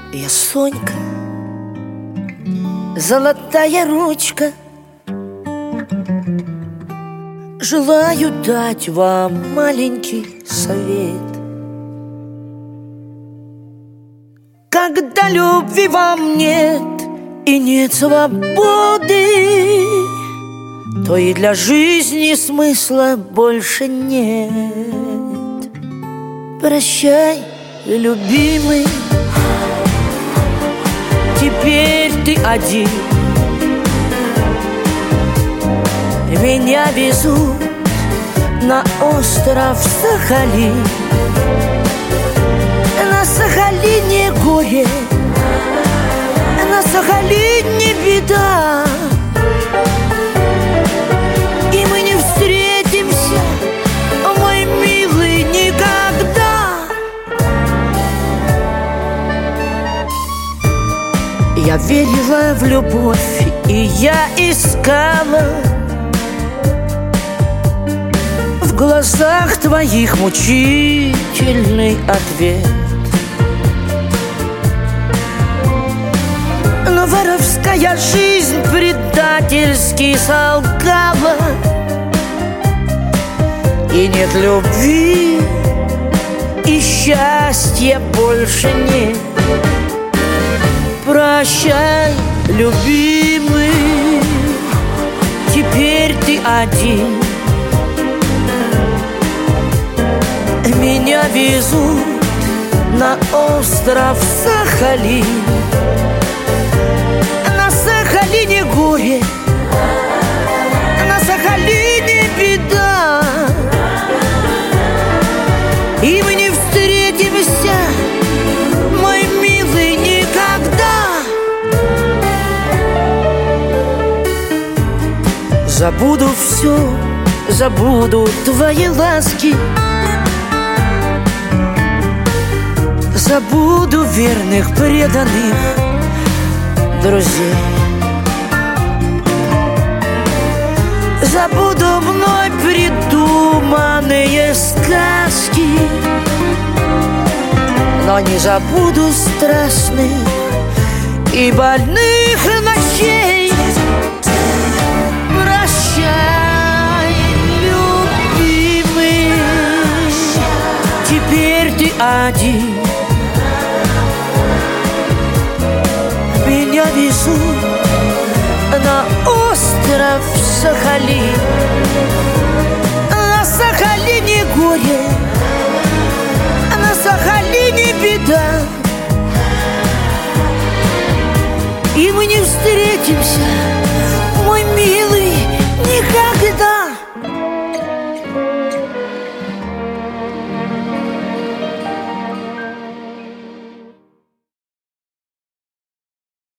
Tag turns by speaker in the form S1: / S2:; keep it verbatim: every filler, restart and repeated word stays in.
S1: Я Сонька, золотая ручка, желаю дать вам маленький совет. Когда любви вам нет и нет свободы, то и для жизни смысла больше нет. Прощай, любимый, теперь ты один. Меня везут на остров Сахалин. На Сахалине горе, на Сахалине беда, и мы не встретимся, мой милый, никогда. Я верила в любовь, и я искала в глазах твоих мучительный ответ. Но воровская жизнь предательски солгала, и нет любви, и счастья больше нет. Прощай, любимый, теперь ты один. Меня везут на остров Сахалин. На Сахалине горе, на Сахалине беда, и мы не встретимся, мой милый, никогда. Забуду все, забуду твои ласки, забуду верных, преданных друзей. Забуду мной придуманные сказки, но не забуду страстных и больных ночей. Прощай, любимый, теперь ты один. Меня везут на остров Сахалин. На Сахалине горе, на Сахалине беда, и мы не встретимся, мой милый.